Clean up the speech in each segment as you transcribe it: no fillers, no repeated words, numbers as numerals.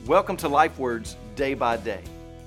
Welcome to Life Words Day by Day.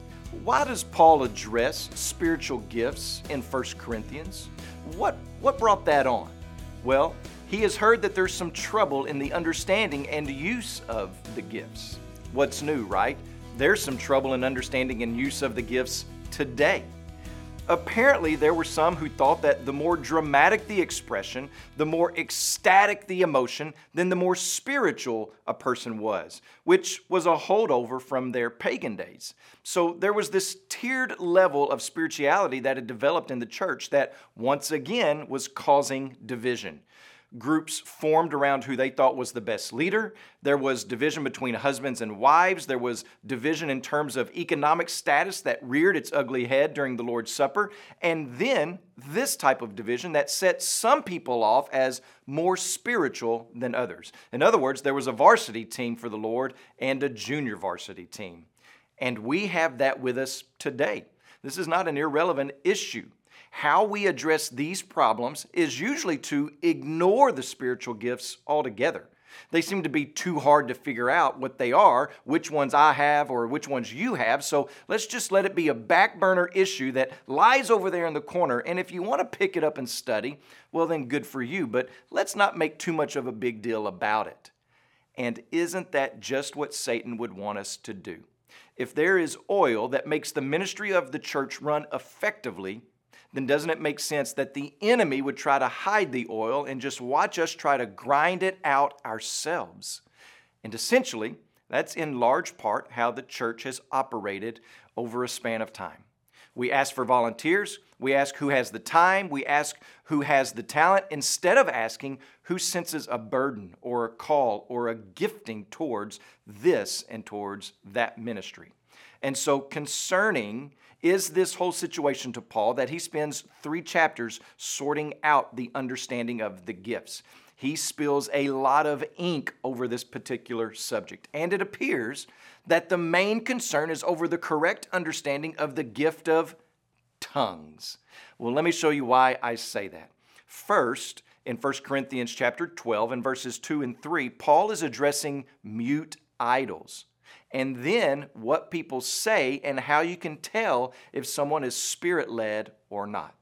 Why does Paul address spiritual gifts in 1 Corinthians? What brought that on? Well, he has heard that there's some trouble in the understanding and use of the gifts. What's new, right? There's some trouble in understanding and use of the gifts today. Apparently, there were some who thought that the more dramatic the expression, the more ecstatic the emotion, then the more spiritual a person was, which was a holdover from their pagan days. So there was this tiered level of spirituality that had developed in the church that once again was causing division. Groups formed around who they thought was the best leader. There was division between husbands and wives. There was division in terms of economic status that reared its ugly head during the Lord's Supper. And then this type of division that set some people off as more spiritual than others. In other words, there was a varsity team for the Lord and a junior varsity team. And we have that with us today. This is not an irrelevant issue. How we address these problems is usually to ignore the spiritual gifts altogether. They seem to be too hard to figure out what they are, which ones I have or which ones you have, so let's just let it be a back burner issue that lies over there in the corner, and if you want to pick it up and study, well then good for you, but let's not make too much of a big deal about it. And isn't that just what Satan would want us to do? If there is oil that makes the ministry of the church run effectively, then doesn't it make sense that the enemy would try to hide the oil and just watch us try to grind it out ourselves? And essentially, that's in large part how the church has operated over a span of time. We ask for volunteers, we ask who has the time, we ask who has the talent, instead of asking who senses a burden or a call or a gifting towards this and towards that ministry. And so concerning is this whole situation to Paul that he spends 3 chapters sorting out the understanding of the gifts. He spills a lot of ink over this particular subject, and it appears that the main concern is over the correct understanding of the gift of tongues. Well, let me show you why I say that. First, in 1 Corinthians chapter 12 and verses 2 and 3, Paul is addressing mute idols. And then what people say and how you can tell if someone is spirit-led or not.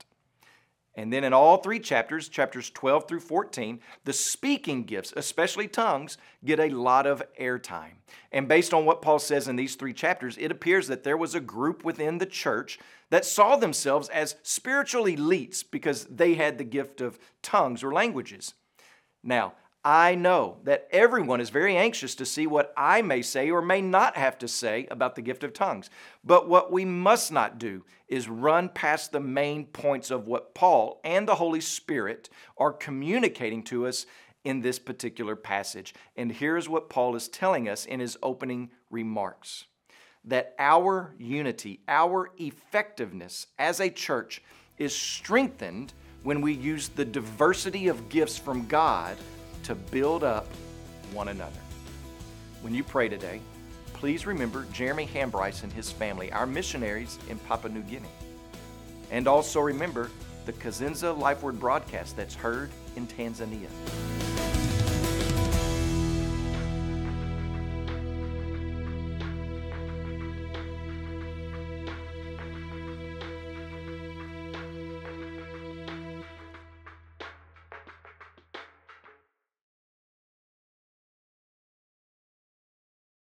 And then in all 3 chapters, chapters 12 through 14, the speaking gifts, especially tongues, get a lot of airtime. And based on what Paul says in these 3 chapters, it appears that there was a group within the church that saw themselves as spiritual elites because they had the gift of tongues or languages. Now, I know that everyone is very anxious to see what I may say or may not have to say about the gift of tongues. But what we must not do is run past the main points of what Paul and the Holy Spirit are communicating to us in this particular passage. And here's what Paul is telling us in his opening remarks: that our unity, our effectiveness as a church is strengthened when we use the diversity of gifts from God to build up one another. When you pray today, please remember Jeremy Hambryce and his family, our missionaries in Papua New Guinea. And also remember the Kazenza Life Word broadcast that's heard in Tanzania.